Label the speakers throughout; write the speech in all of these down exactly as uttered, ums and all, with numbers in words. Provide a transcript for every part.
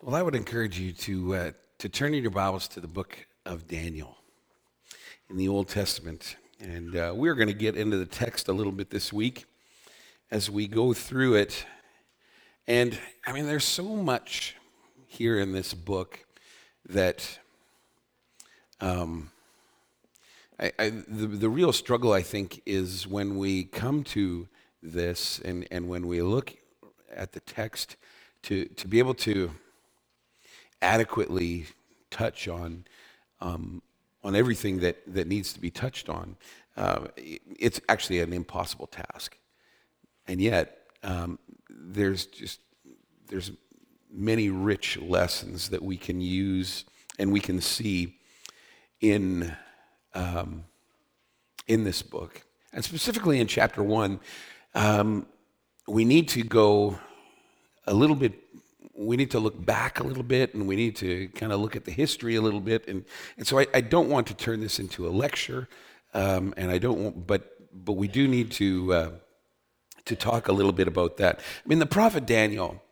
Speaker 1: Well, I would encourage you to uh, to turn in your Bibles to the book of Daniel in the Old Testament, and uh, we're going to get into the text a little bit this week as we go through it. And I mean, there's so much here in this book that um, I, I, the the real struggle, I think, is when we come to this and and when we look at the text to to be able to adequately touch on um, on everything that, that needs to be touched on. Uh, it's actually an impossible task, and yet um, there's just there's many rich lessons that we can use and we can see in um, in this book, and specifically in chapter one. Um, we need to go a little bit. We need to look back a little bit, and we need to kind of look at the history a little bit. And, and so I, I don't want to turn this into a lecture, um, and I don't want, but but we do need to uh, to talk a little bit about that. I mean, the prophet Daniel,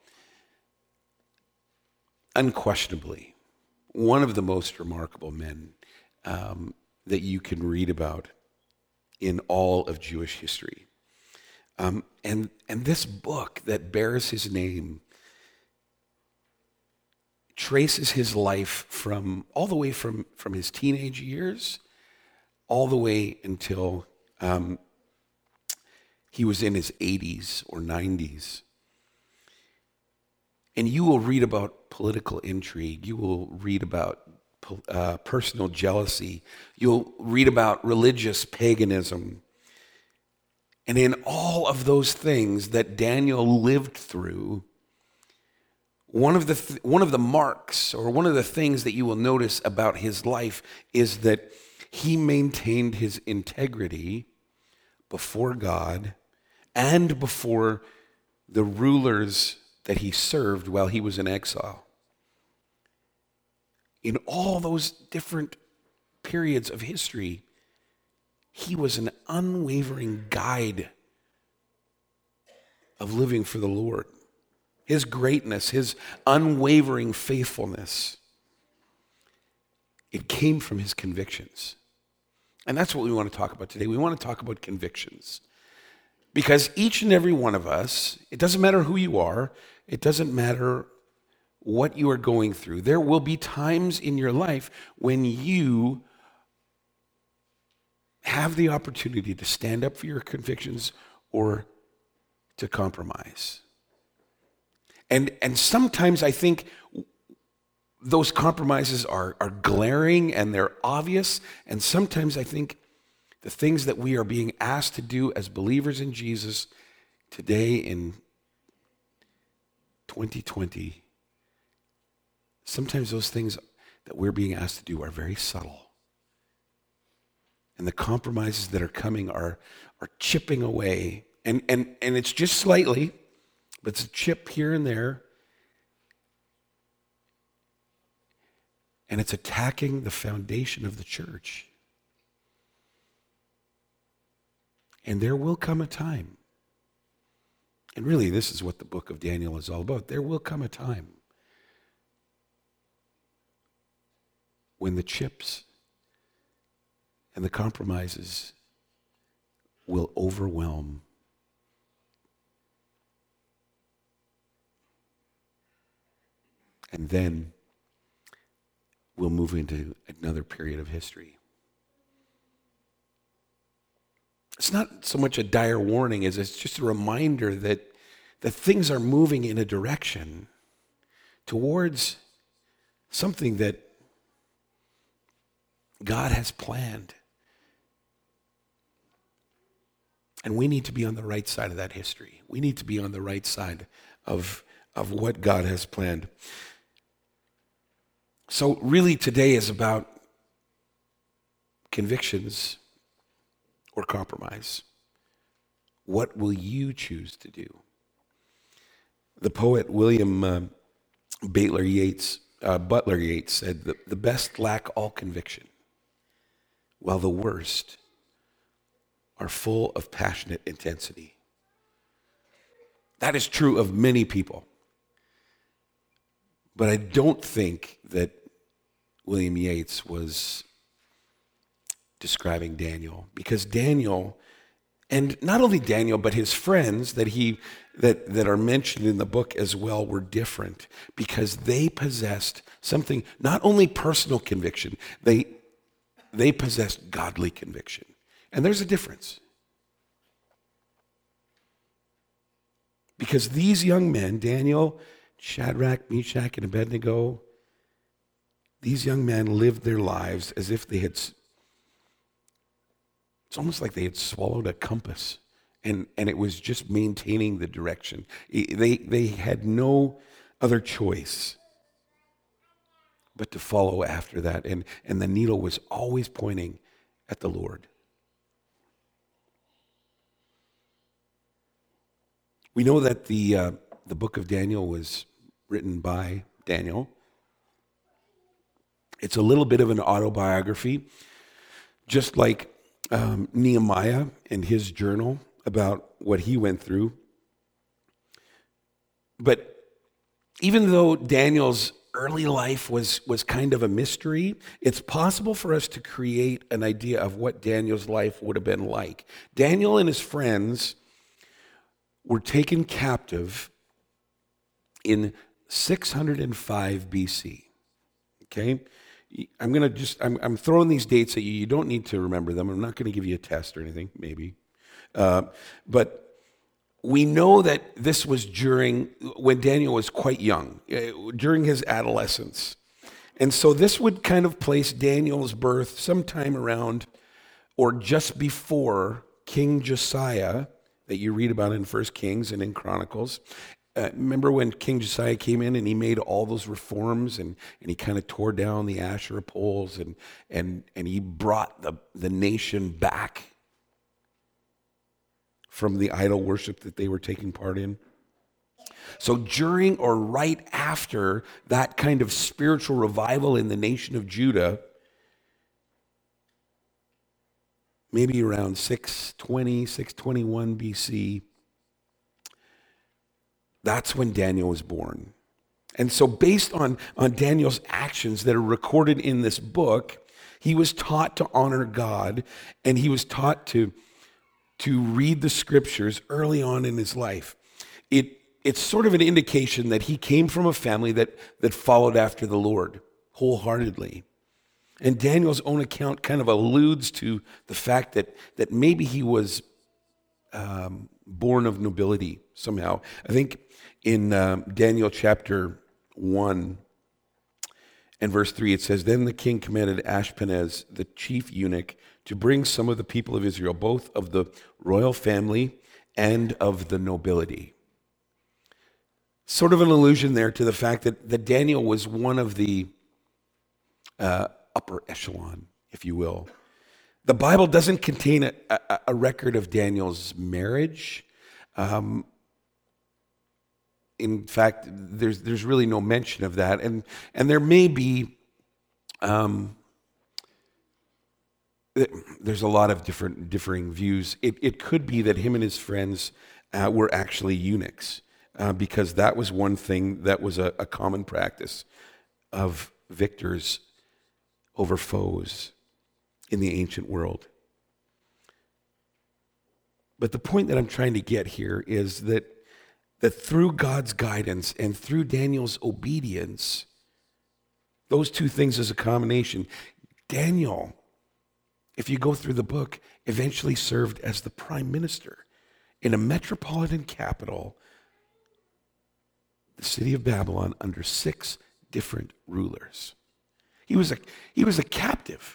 Speaker 1: unquestionably, one of the most remarkable men um, that you can read about in all of Jewish history. Um, and and this book that bears his name traces his life from all the way from, from his teenage years all the way until um, he was in his eighties or nineties. And you will read about political intrigue. You will read about uh, personal jealousy. You'll read about religious paganism. And in all of those things that Daniel lived through, One of the th- one of the marks, or one of the things that you will notice about his life, is that he maintained his integrity before God and before the rulers that he served while he was in exile. In all those different periods of history, he was an unwavering guide of living for the Lord. His greatness, his unwavering faithfulness, it came from his convictions. And that's what we want to talk about today. We want to talk about convictions. Because each and every one of us, it doesn't matter who you are, it doesn't matter what you are going through, there will be times in your life when you have the opportunity to stand up for your convictions or to compromise. And and sometimes I think those compromises are, are glaring and they're obvious. And sometimes I think the things that we are being asked to do as believers in Jesus today in twenty twenty, sometimes those things that we're being asked to do are very subtle. And the compromises that are coming are, are chipping away. And, and, and it's just slightly, but it's a chip here and there. And it's attacking the foundation of the church. And there will come a time, and really this is what the book of Daniel is all about. There will come a time when the chips and the compromises will overwhelm. And then we'll move into another period of history. It's not so much a dire warning as it's just a reminder that, that things are moving in a direction towards something that God has planned. And we need to be on the right side of that history. We need to be on the right side of, of what God has planned. So really today is about convictions or compromise. What will you choose to do? The poet William uh, Butler Yeats, uh, Butler Yeats said that the best lack all conviction, while the worst are full of passionate intensity. That is true of many people. But I don't think that William Yates was describing Daniel, because Daniel, and not only Daniel, but his friends that he that that are mentioned in the book as well, were different because they possessed something, not only personal conviction, they they possessed godly conviction. And there's a difference. Because these young men, Daniel, Shadrach, Meshach, and Abednego, these young men lived their lives as if they had, it's almost like they had swallowed a compass, and, and it was just maintaining the direction. They, they had no other choice but to follow after that, and, and the needle was always pointing at the Lord. We know that the uh, the book of Daniel was written by Daniel. It's a little bit of an autobiography, just like um, Nehemiah and his journal about what he went through. But even though Daniel's early life was, was kind of a mystery, it's possible for us to create an idea of what Daniel's life would have been like. Daniel and his friends were taken captive in six hundred five B C. Okay? I'm going to just, I'm, I'm throwing these dates at you. You don't need to remember them. I'm not going to give you a test or anything, maybe. Uh, but we know that this was during, when Daniel was quite young, uh, during his adolescence. And so this would kind of place Daniel's birth sometime around or just before King Josiah, that you read about in First Kings and in Chronicles. Uh, remember when King Josiah came in and he made all those reforms, and, and he kind of tore down the Asherah poles, and and and he brought the, the nation back from the idol worship that they were taking part in. So during or right after that kind of spiritual revival in the nation of Judah, maybe around six twenty, six twenty-one B C, that's when Daniel was born. And so based on, on Daniel's actions that are recorded in this book, he was taught to honor God, and he was taught to, to read the scriptures early on in his life. It, it's sort of an indication that he came from a family that, that followed after the Lord wholeheartedly. And Daniel's own account kind of alludes to the fact that, that maybe he was um, born of nobility somehow. I think in um, Daniel chapter one and verse three, it says, "Then the king commanded Ashpenaz, the chief eunuch, to bring some of the people of Israel, both of the royal family and of the nobility." Sort of an allusion there to the fact that, that Daniel was one of the uh, upper echelon, if you will. The Bible doesn't contain a, a, a record of Daniel's marriage. Um, in fact, there's there's really no mention of that, and and there may be. Um, there's a lot of different differing views. It it could be that him and his friends uh, were actually eunuchs, uh, because that was one thing that was a, a common practice of victors over foes in the ancient world. But the point that I'm trying to get here is that, that through God's guidance and through Daniel's obedience, those two things as a combination, Daniel, if you go through the book, eventually served as the prime minister in a metropolitan capital, the city of Babylon, under six different rulers. He was a, he was a captive.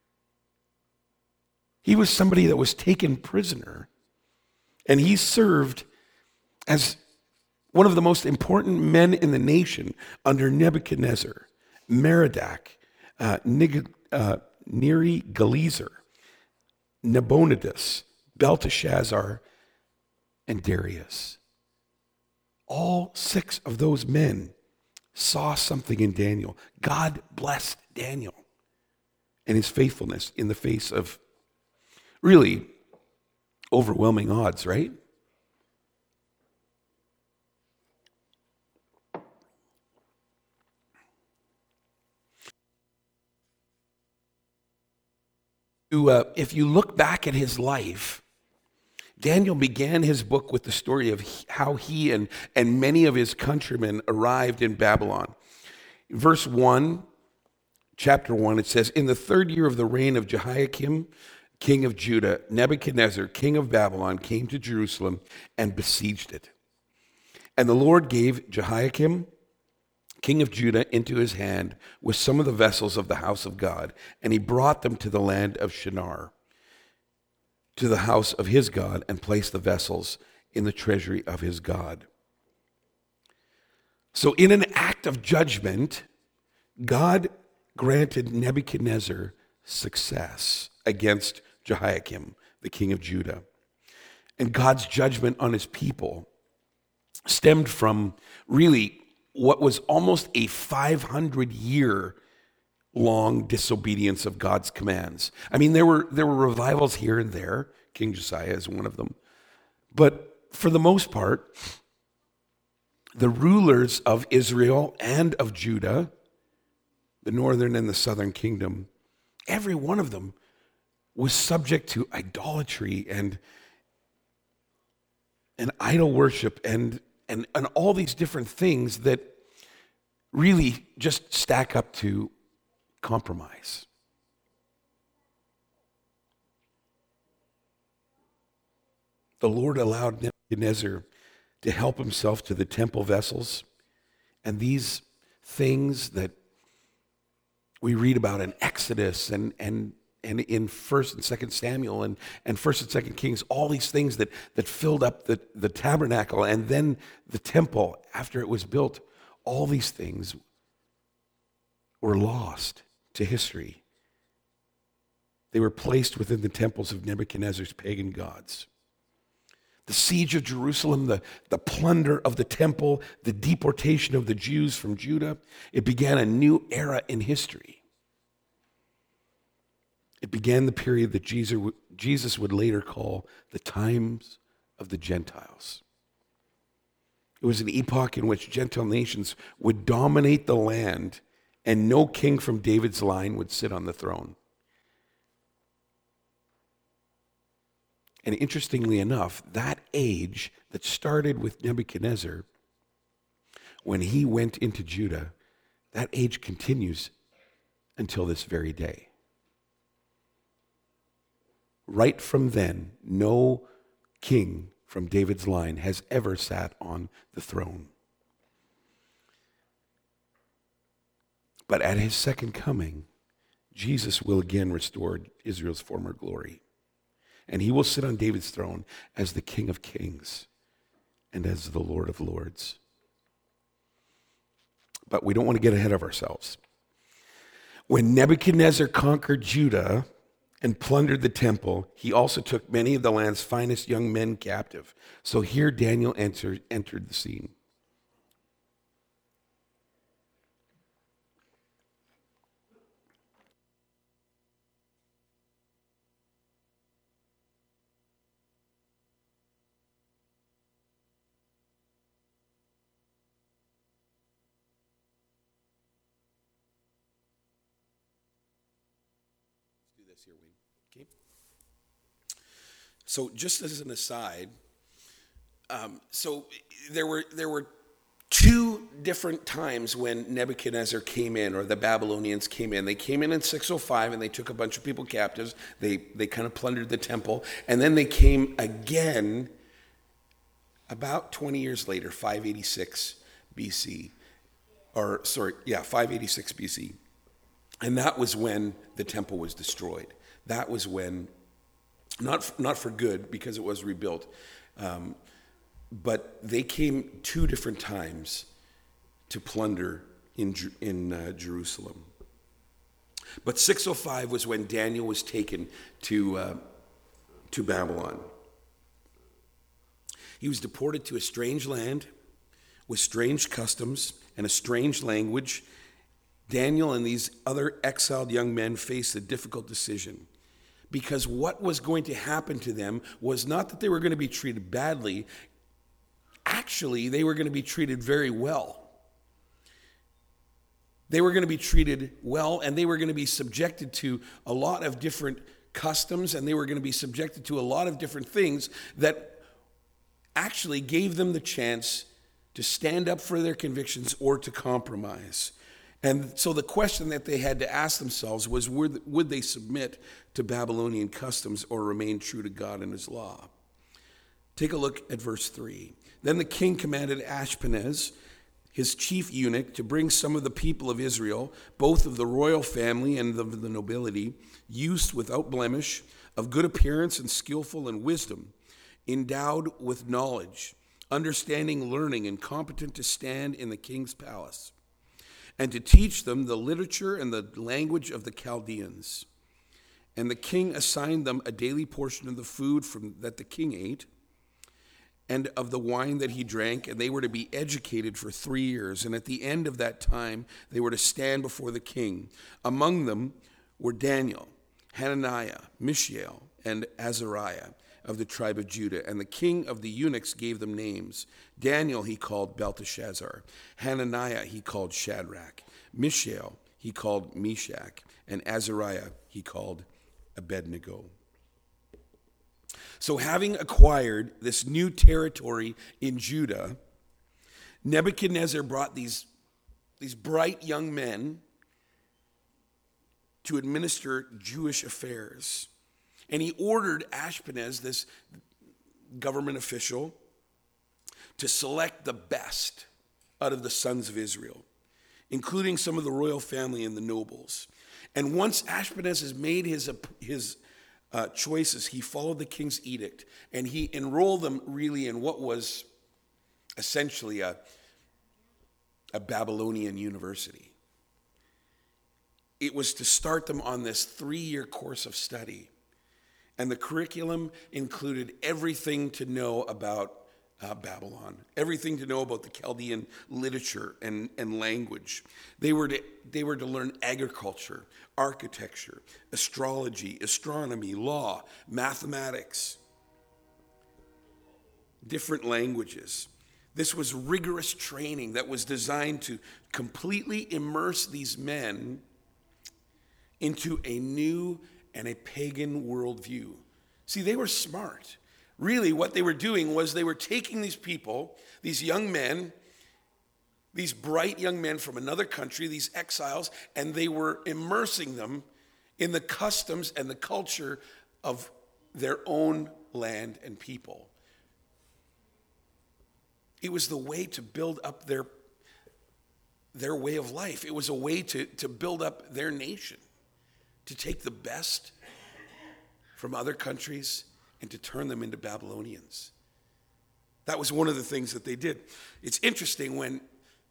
Speaker 1: He was somebody that was taken prisoner, and he served as one of the most important men in the nation under Nebuchadnezzar, Merodach, uh, Nig- uh, Neri-Galezer, Nabonidus, Belteshazzar, and Darius. All six of those men saw something in Daniel. God blessed Daniel and his faithfulness in the face of really overwhelming odds, right? You, uh, if you look back at his life, Daniel began his book with the story of he- how he and, and many of his countrymen arrived in Babylon. Verse one, chapter one, it says, "In the third year of the reign of Jehoiakim, king of Judah, Nebuchadnezzar, king of Babylon, came to Jerusalem and besieged it. And the Lord gave Jehoiakim, king of Judah, into his hand with some of the vessels of the house of God, and he brought them to the land of Shinar, to the house of his God, and placed the vessels in the treasury of his God." So in an act of judgment, God granted Nebuchadnezzar success against Jehoiakim, the king of Judah. And God's judgment on his people stemmed from really what was almost a five hundred year long disobedience of God's commands. I mean, there were there were revivals here and there. King Josiah is one of them. But for the most part, the rulers of Israel and of Judah, the northern and the southern kingdom, every one of them was subject to idolatry and, and idol worship and, and, and all these different things that really just stack up to compromise. The Lord allowed Nebuchadnezzar to help himself to the temple vessels, and these things that we read about in Exodus and and and in First and Second Samuel and, and First and Second Kings, all these things that, that filled up the, the tabernacle and then the temple after it was built, all these things were lost to history. They were placed within the temples of Nebuchadnezzar's pagan gods. The siege of Jerusalem, the, the plunder of the temple, the deportation of the Jews from Judah, it began a new era in history. It began the period that Jesus would later call the times of the Gentiles. It was an epoch in which Gentile nations would dominate the land, and no king from David's line would sit on the throne. And interestingly enough, that age that started with Nebuchadnezzar, when he went into Judah, that age continues until this very day. Right from then, no king from David's line has ever sat on the throne. But at his second coming, Jesus will again restore Israel's former glory. And he will sit on David's throne as the King of Kings and as the Lord of Lords. But we don't want to get ahead of ourselves. When Nebuchadnezzar conquered Judah and plundered the temple, he also took many of the land's finest young men captive. So here Daniel entered, entered the scene. Here, Wayne. Okay. So, just as an aside, um, so there were there were two different times when Nebuchadnezzar came in, or the Babylonians came in. They came in in six oh five, and they took a bunch of people captives. They they kind of plundered the temple, and then they came again about twenty years later, five eighty-six B C, or sorry, yeah, five eighty-six B C. And that was when the temple was destroyed. That was when, not, not for good, because it was rebuilt, um, but they came two different times to plunder in, in uh, Jerusalem. But six oh five was when Daniel was taken to, uh, to Babylon. He was deported to a strange land with strange customs and a strange language. Daniel and these other exiled young men faced a difficult decision, because what was going to happen to them was not that they were going to be treated badly. Actually, they were going to be treated very well. They were going to be treated well, and they were going to be subjected to a lot of different
Speaker 2: customs, and they were going to be subjected to a lot of different things that actually gave them the chance to stand up for their convictions or to compromise. And so the question that they had to ask themselves was, would, would they submit to Babylonian customs or remain true to God and his law? Take a look at verse three. Then the king commanded Ashpenaz, his chief eunuch, to bring some of the people of Israel, both of the royal family and of the nobility, youths without blemish, of good appearance and skillful in wisdom, endowed with knowledge, understanding, learning, and competent to stand in the king's palace, and to teach them the literature and the language of the Chaldeans. And the king assigned them a daily portion of the food from that the king ate, and of the wine that he drank, and they were to be educated for three years. And at the end of that time, they were to stand before the king. Among them were Daniel, Hananiah, Mishael, and Azariah of the tribe of Judah. And the king of the eunuchs gave them names. Daniel he called Belteshazzar. Hananiah he called Shadrach. Mishael he called Meshach. And Azariah he called Abednego. So having acquired this new territory in Judah, Nebuchadnezzar brought these, these bright young men to administer Jewish affairs. And he ordered Ashpenaz, this government official, to select the best out of the sons of Israel, including some of the royal family and the nobles. And once Ashpenaz has made his, his Uh, choices, he followed the king's edict, and he enrolled them really in what was essentially a, a Babylonian university. It was to start them on this three-year course of study, and the curriculum included everything to know about uh, Babylon, everything to know about the Chaldean literature and, and language. They were to, they were to learn agriculture, architecture, astrology, astronomy, law, mathematics, different languages. This was rigorous training that was designed to completely immerse these men into a new and a pagan worldview. See, they were smart. Really, what they were doing was they were taking these people, these young men, these bright young men from another country, these exiles, and they were immersing them in the customs and the culture of their own land and people. It was the way to build up their, their way of life. It was a way to, to build up their nation, to take the best from other countries and to turn them into Babylonians. That was one of the things that they did. It's interesting when,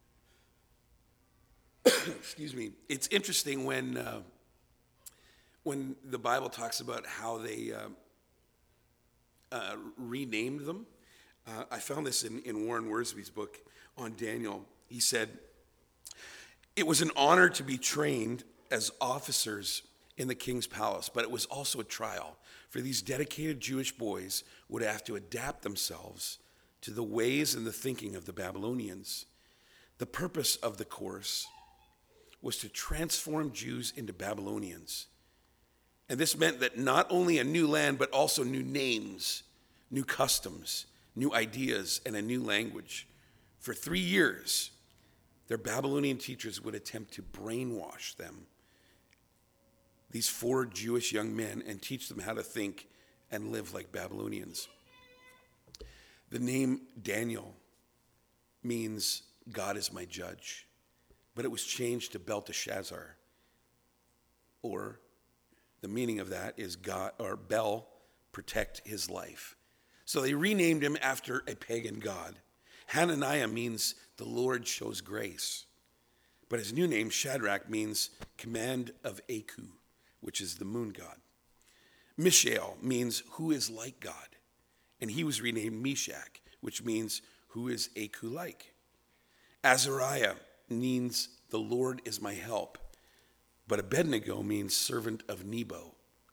Speaker 2: excuse me, it's interesting when uh, when the Bible talks about how they uh, uh, renamed them. Uh, I found this in, in Warren Wiersbe's book on Daniel. He said, it was an honor to be trained as officers in the king's palace, but it was also a trial, for these dedicated Jewish boys would have to adapt themselves to the ways and the thinking of the Babylonians. The purpose of the course was to transform Jews into Babylonians. And this meant that not only a new land, but also new names, new customs, new ideas, and a new language. For three years, their Babylonian teachers would attempt to brainwash them, these four Jewish young men, and teach them how to think and live like Babylonians. The name Daniel means God is my judge, but it was changed to Belteshazzar, or the meaning of that is God, or Bel, protect his life. So they renamed him after a pagan god. Hananiah means the Lord shows grace, but his new name, Shadrach, means command of Aku, which is the moon god. Mishael means who is like God, and he was renamed Meshach, which means who is Aku like. Azariah means the Lord is my help, but Abednego means servant of Nebo.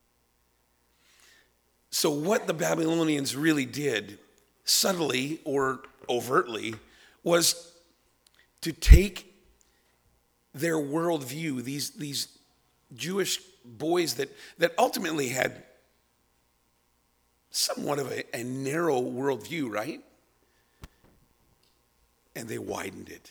Speaker 2: So what the Babylonians really did, subtly or overtly, was to take their worldview, these, these Jewish boys that, that ultimately had somewhat of a, a narrow worldview, right? And they widened it.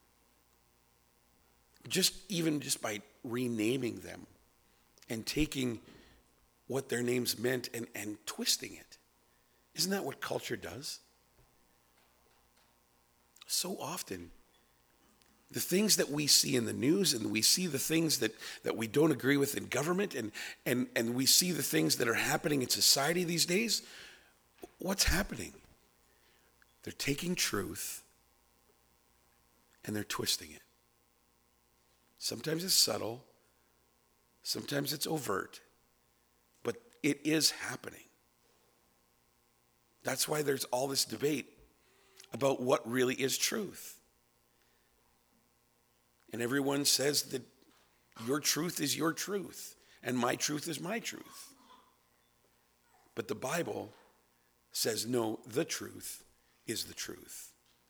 Speaker 2: Just even just by renaming them and taking what their names meant and, and twisting it. Isn't that what culture does? So often, the things that we see in the news, and we see the things that, that we don't agree with in government, and, and, and we see the things that are happening in society these days, what's happening? They're taking truth and they're twisting it. Sometimes it's subtle, sometimes it's overt, but it is happening. That's why there's all this debate about what really is truth. And everyone says that your truth is your truth, and my truth is my truth. But the Bible says, no, the truth is the truth.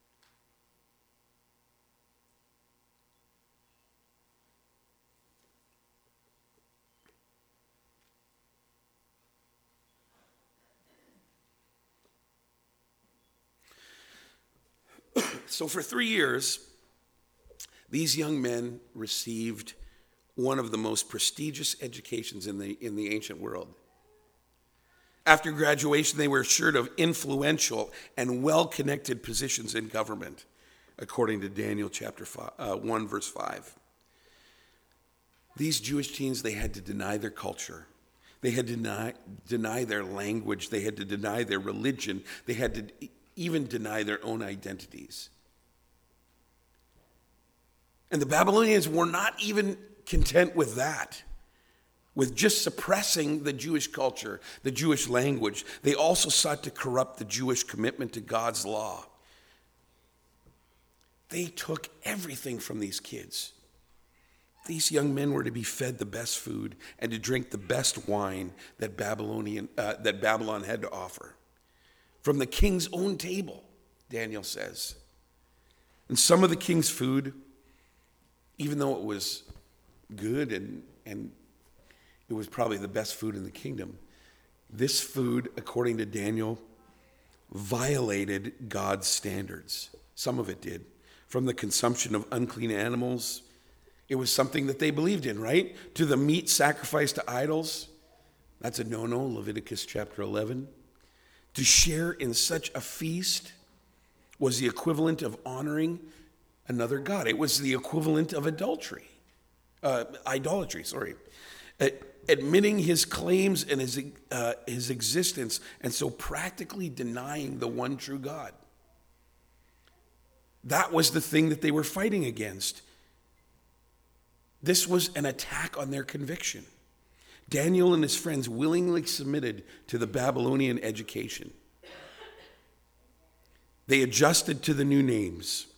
Speaker 2: So for three years, these young men received one of the most prestigious educations in the, in the ancient world. After graduation, they were assured of influential and well-connected positions in government, according to Daniel chapter five, uh, one, verse five. These Jewish teens, they had to deny their culture. They had to deny, deny their language. They had to deny their religion. They had to even deny their own identities. And the Babylonians were not even content with that, with just suppressing the Jewish culture, the Jewish language. They also sought to corrupt the Jewish commitment to God's law. They took everything from these kids. These young men were to be fed the best food and to drink the best wine that Babylonian uh, that Babylon had to offer. From the king's own table, Daniel says. And some of the king's food, even though it was good and, and it was probably the best food in the kingdom, this food, according to Daniel, violated God's standards. Some of it did. From the consumption of unclean animals, it was something that they believed in, right? To the meat sacrificed to idols, that's a no-no, Leviticus chapter eleven. To share in such a feast was the equivalent of honoring another god. It was the equivalent of adultery, uh, idolatry, sorry. Uh, admitting his claims and his, uh, his existence, and so practically denying the one true God. That was the thing that they were fighting against. This was an attack on their conviction. Daniel and his friends willingly submitted to the Babylonian education. They adjusted to the new names,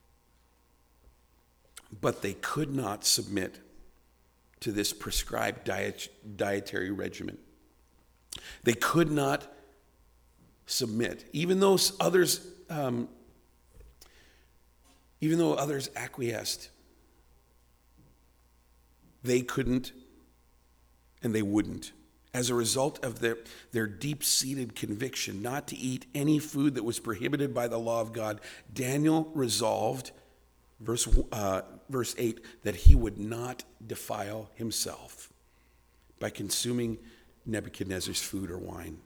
Speaker 2: but they could not submit to this prescribed diet, dietary regimen. They could not submit, even though others, um, even though others acquiesced. They couldn't, and they wouldn't. As a result of their, their deep-seated conviction not to eat any food that was prohibited by the law of God, Daniel resolved, verse, uh, verse eight, that he would not defile himself by consuming Nebuchadnezzar's food or wine.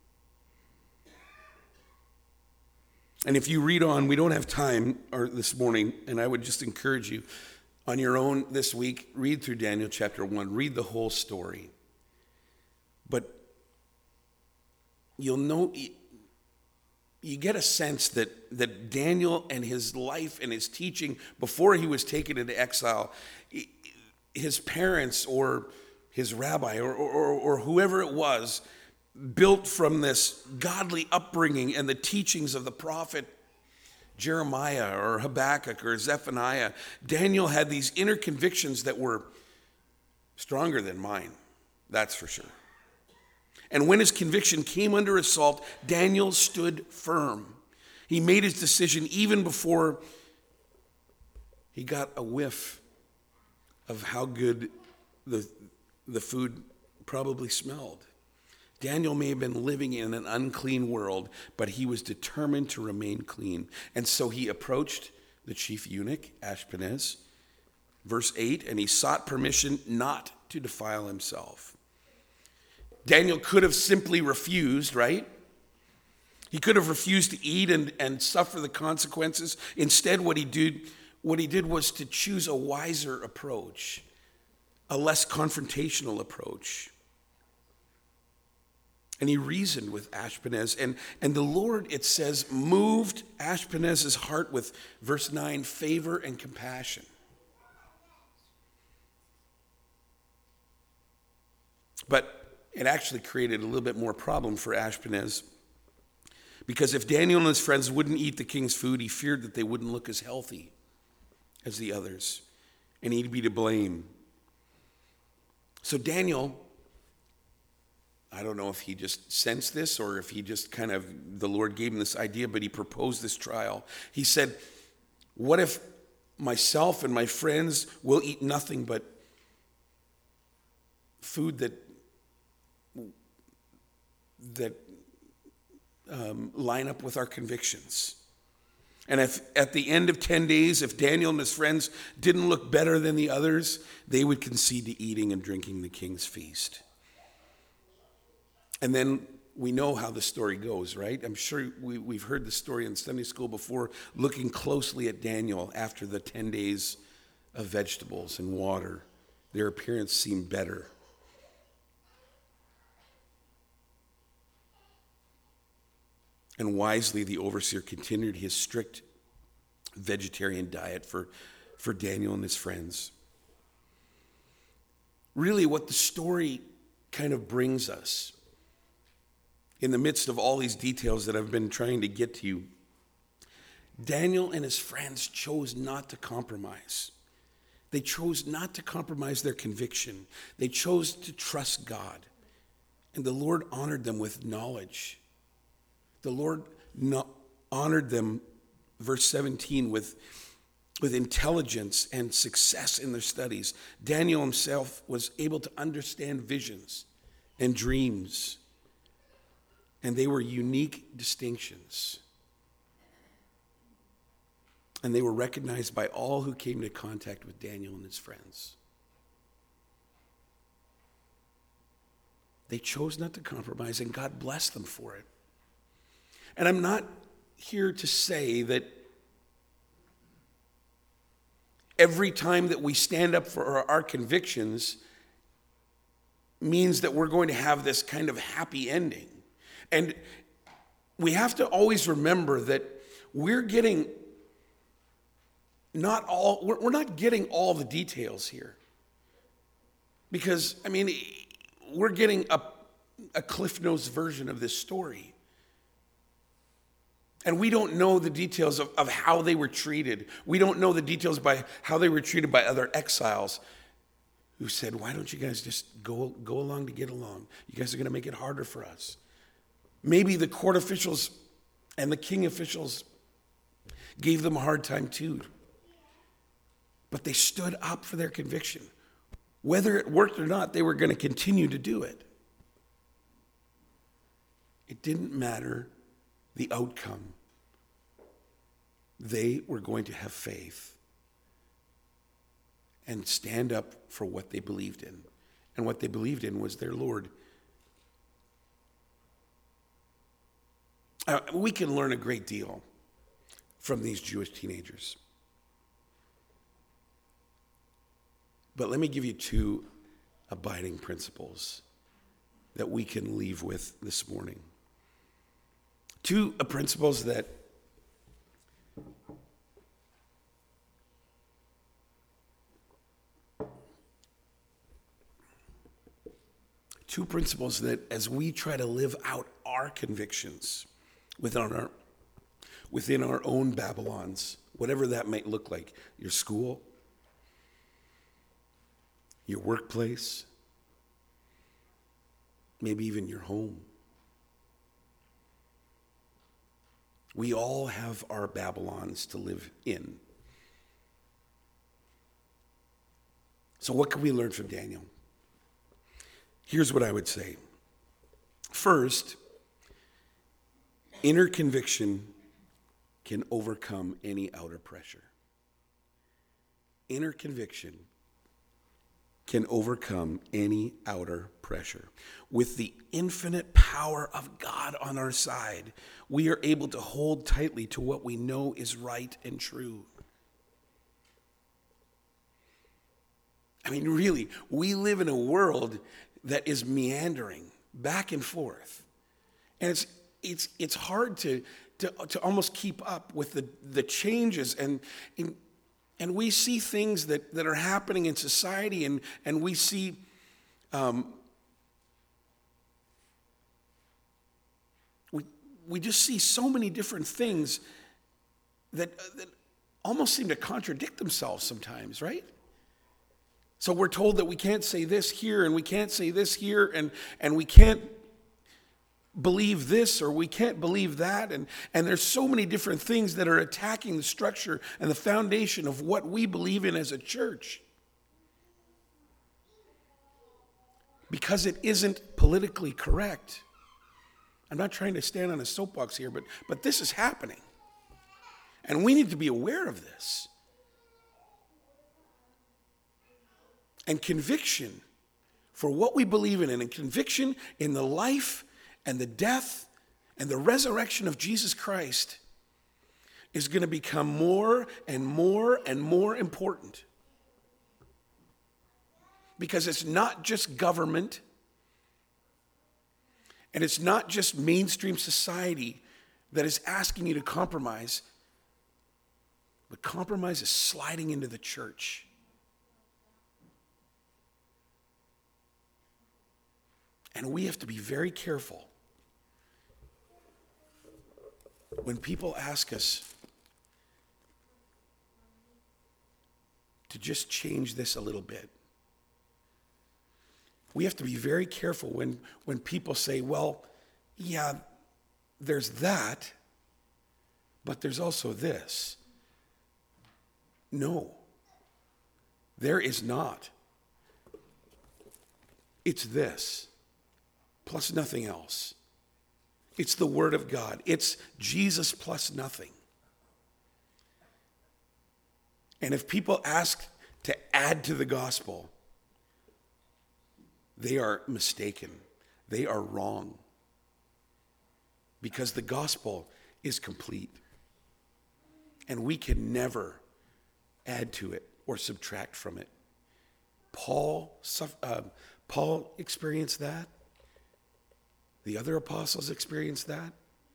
Speaker 2: And if you read on, we don't have time or this morning, and I would just encourage you, on your own this week, read through Daniel chapter one, read the whole story. But you'll know, you get a sense that, that Daniel and his life and his teaching before he was taken into exile, his parents or his rabbi or, or, or whoever it was, built from this godly upbringing and the teachings of the prophet Jeremiah or Habakkuk or Zephaniah. Daniel had these inner convictions that were stronger than mine, that's for sure. And when his conviction came under assault, Daniel stood firm. He made his decision even before he got a whiff of how good the, the food probably smelled. Daniel may have been living in an unclean world, but he was determined to remain clean. And so he approached the chief eunuch, Ashpenaz, verse eight, and he sought permission not to defile himself. Daniel could have simply refused, right? He could have refused to eat and, and suffer the consequences. Instead, what he did, what he did was to choose a wiser approach, a less confrontational approach. And he reasoned with Ashpenaz. And, and the Lord, it says, moved Ashpenaz's heart with, verse nine, favor and compassion. But it actually created a little bit more problem for Ashpenaz. Because if Daniel and his friends wouldn't eat the king's food, he feared that they wouldn't look as healthy as the others. And he'd be to blame. So Daniel, I don't know if he just sensed this or if he just kind of, the Lord gave him this idea, but he proposed this trial. He said, what if myself and my friends will eat nothing but food that that um, line up with our convictions? And if at the end of ten days, if Daniel and his friends didn't look better than the others, they would concede to eating and drinking the king's feast. And then we know how the story goes, right? I'm sure we, we've heard the story in Sunday school before, looking closely at Daniel after the ten days of vegetables and water. Their appearance seemed better. And wisely, the overseer continued his strict vegetarian diet for, for Daniel and his friends. Really, what the story kind of brings us, in the midst of all these details that I've been trying to get to you, Daniel and his friends chose not to compromise. They chose not to compromise their conviction. They chose to trust God. And the Lord honored them with knowledge. The Lord no- honored them, verse seventeen, with, with intelligence and success in their studies. Daniel himself was able to understand visions and dreams. And they were unique distinctions. And they were recognized by all who came into contact with Daniel and his friends. They chose not to compromise, and God blessed them for it. And I'm not here to say that every time that we stand up for our, our convictions means that we're going to have this kind of happy ending. And we have to always remember that we're getting not all, we're, we're not getting all the details here. Because, I mean, we're getting a, a Cliff Notes version of this story. And we don't know the details of, of how they were treated. We don't know the details by how they were treated by other exiles who said, why don't you guys just go, go along to get along? You guys are going to make it harder for us. Maybe the court officials and the king officials gave them a hard time too. But they stood up for their conviction. Whether it worked or not, they were going to continue to do it. It didn't matter the outcome. They were going to have faith and stand up for what they believed in. And what they believed in was their Lord. Uh, we can learn a great deal from these Jewish teenagers. But let me give you two abiding principles that we can leave with this morning. Two uh, principles that two principles that as we try to live out our convictions within our within our own Babylons, whatever that might look like, your school, your workplace, maybe even your home. We all have our Babylons to live in. So what can we learn from Daniel? Here's what I would say. First, inner conviction can overcome any outer pressure. Inner conviction can overcome any outer pressure. With the infinite power of God on our side, we are able to hold tightly to what we know is right and true. I mean, really, we live in a world that is meandering back and forth. And it's it's it's hard to to, to almost keep up with the, the changes, and in, and we see things that, that are happening in society, and, and we see um, we we just see so many different things that that almost seem to contradict themselves sometimes, right? So we're told that we can't say this here, and we can't say this here, and, and we can't believe this, or we can't believe that. And, and there's so many different things that are attacking the structure and the foundation of what we believe in as a church. Because it isn't politically correct. I'm not trying to stand on a soapbox here, but, but this is happening. And we need to be aware of this. And conviction for what we believe in, and conviction in the life and the death and the resurrection of Jesus Christ is going to become more and more and more important. Because it's not just government, and it's not just mainstream society that is asking you to compromise, but compromise is sliding into the church. And we have to be very careful when people ask us to just change this a little bit. We have to be very careful when, when people say, well, yeah, there's that, but there's also this. No, there is not. It's this. Plus nothing else. It's the Word of God. It's Jesus plus nothing. And if people ask to add to the gospel, they are mistaken. They are wrong. Because the gospel is complete. And we can never add to it or subtract from it. Paul, uh, Paul experienced that. The other apostles experienced that.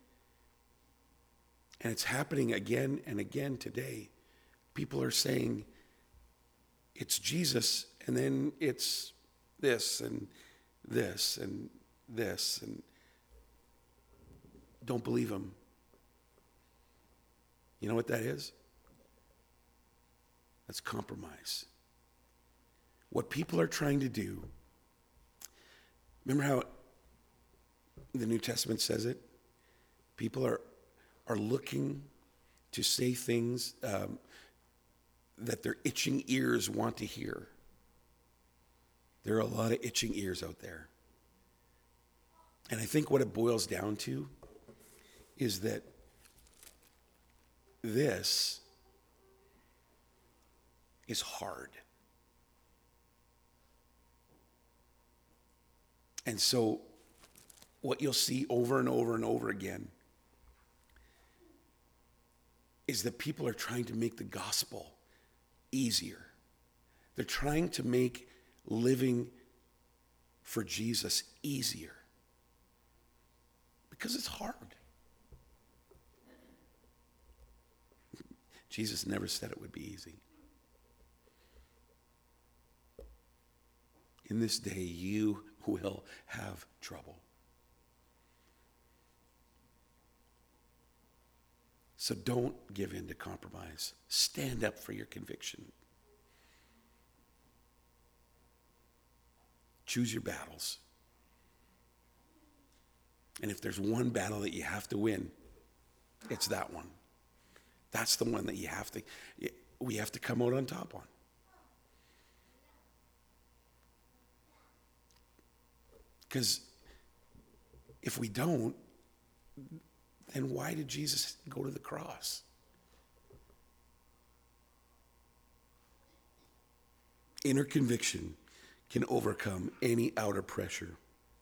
Speaker 2: And it's happening again and again today. People are saying, it's Jesus, and then it's this and this and this, and don't believe him. You know what that is? That's compromise. What people are trying to do, remember how the New Testament says it? People are are looking to say things um, that their itching ears want to hear. There are a lot of itching ears out there. And I think what it boils down to is that this is hard. And so what you'll see over and over and over again is that people are trying to make the gospel easier. They're trying to make living for Jesus easier because it's hard. Jesus never said it would be easy. In this day, you will have trouble. So don't give in to compromise. Stand up for your conviction. Choose your battles. And if there's one battle that you have to win, it's that one. That's the one that you have to, we have to come out on top on. Because if we don't, then why did Jesus go to the cross? Inner conviction can overcome any outer pressure.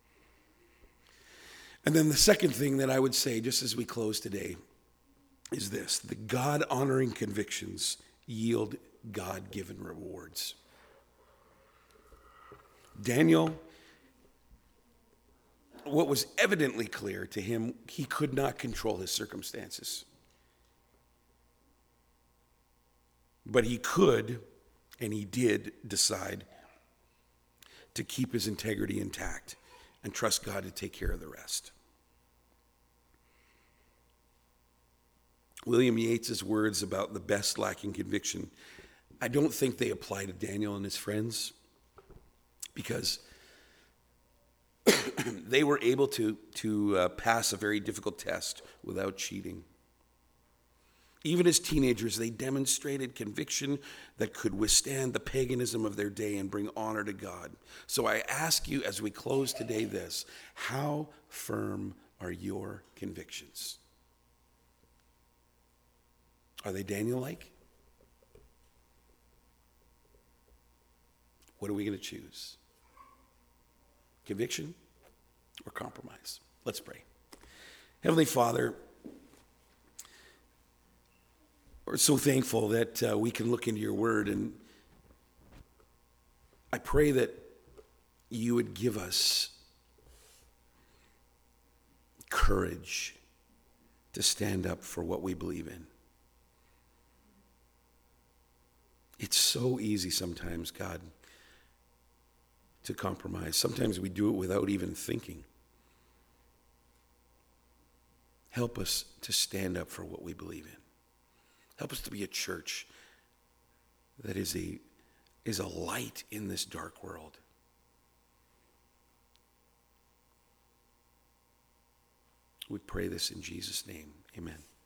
Speaker 2: And then the second thing that I would say, just as we close today, is this: the God-honoring convictions yield God-given rewards. Daniel, what was evidently clear to him, he could not control his circumstances. But he could, and he did, decide to keep his integrity intact and trust God to take care of the rest. William Yates's words about the best lacking conviction, I don't think they apply to Daniel and his friends, because they were able to, to uh, pass a very difficult test without cheating. Even as teenagers, they demonstrated conviction that could withstand the paganism of their day and bring honor to God. So I ask you as we close today this: how firm are your convictions? Are they Daniel-like? What are we going to choose? Conviction or compromise? Let's pray. Heavenly Father, we're so thankful that uh, we can look into your word, and I pray that you would give us courage to stand up for what we believe in. It's so easy sometimes, God, to compromise. Sometimes we do it without even thinking. Help us to stand up for what we believe in. Help us to be a church that is a, is a light in this dark world. We pray this in Jesus' name. Amen.